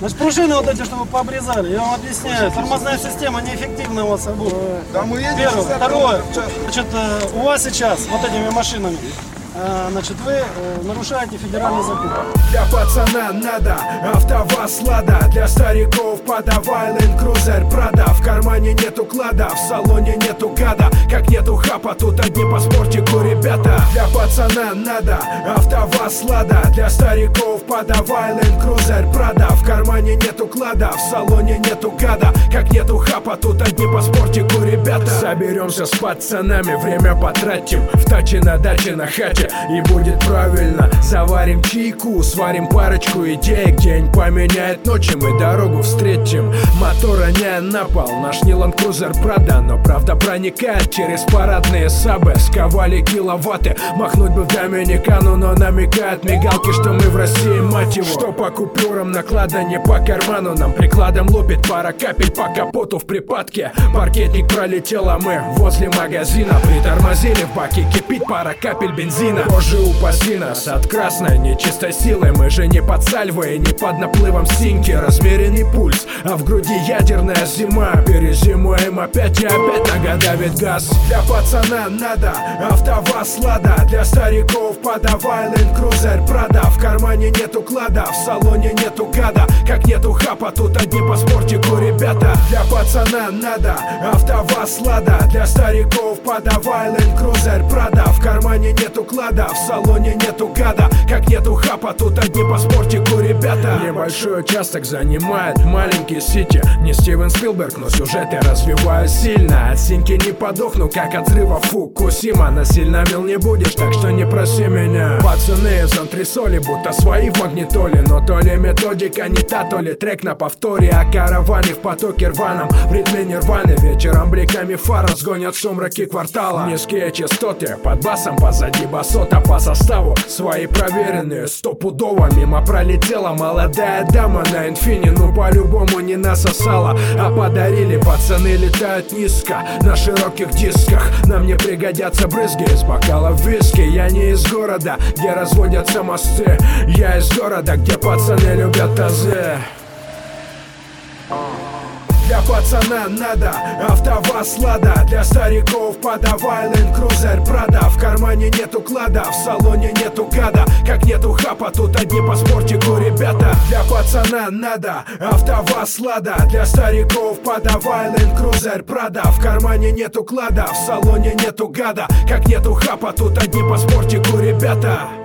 Значит, пружины вот эти, чтобы пообрезали, я вам объясняю. Тормозная система неэффективна у вас будет. Да, мы едем. Первое. Второе. Значит, у вас сейчас вот этими машинами, значит, вы нарушаете федеральный закон. Для пацана надо АвтоВАЗ Лада, для стариков подавай Land Cruiser Prado. В кармане нету клада, в салоне нету гада, как нету хапа, тут одни по спортику ребята. Для пацана надо АвтоВАЗ Лада, для стариков подавай Land Cruiser Prado. В кармане нету клада, в салоне нету гада, как нету хапа, тут одни по спортику ребята. Соберемся с пацанами, время потратим в таче, на даче, на хате, и будет правильно. Заварим чайку, сварим парочку идей. День поменяет ночи, мы дорогу встретим. Мотора не на пол, наш не Land Cruiser Prado, но правда проникает через парадные сабы. Сковали киловатты, махнуть бы в Доминикану, но намекают мигалки, что мы в России, мать его. Что по купюрам наклада, не по карману, нам прикладом лупит пара капель по капоту в припадке. Паркетник пролетел, а мы возле магазина притормозили, в баке кипит пара капель бензина. Боже упаси нас от красной нечистой силы, мы же не под сальвой, не под наплывом синьки. Размеренный пульс, а в груди ядерная зима. Перезимуем опять и опять, нога давит газ. Для пацана надо АвтоВАЗ Лада, для стариков подавай Land Cruiser Prado. В кармане нету клада, в салоне нету гада, как нету хапа, тут одни по спортику ребята. Для пацана надо АвтоВАЗ Лада, для стариков подавай Land Cruiser Prado. В кармане нету клада, в салоне нету гада, как нету хапа, тут одни по спортику ребята. Небольшой участок занимает маленький сити. Не Стивен Спилберг, но сюжеты развиваю сильно. От синьки не подохну, как от взрыва Фукусима. Насильно мил не будешь, так что не проси меня. Пацаны из антресоли, будто свои в магнитоле, но то ли методика не та, то ли трек на повторе. О караване в потоке рваном, в ритме нирваны. Вечером бликами фар разгонят сумраки квартала. Низкие частоты под басом, позади басота. По составу свои проверенные, стопудово. Мимо пролетела молодая дама на инфине. Ну по-любому не насосала, а подарили. Пацаны летают низко на широких дисках. Нам не пригодятся брызги из бокалов виски. Я не из города, где разводятся мосты. Я из города, где пацаны любят тазы. Для пацана надо АвтоВАЗ Лада, для стариков подавай Land Cruiser Prado. В кармане нету клада, в салоне нету гада, как нету хапа, тут одни по спортику ребята. Для пацана надо АвтоВАЗ Лада, для стариков подавай Land Cruiser Prado. В кармане нету клада, в салоне нету гада, как нету хапа, тут одни по спортику ребята.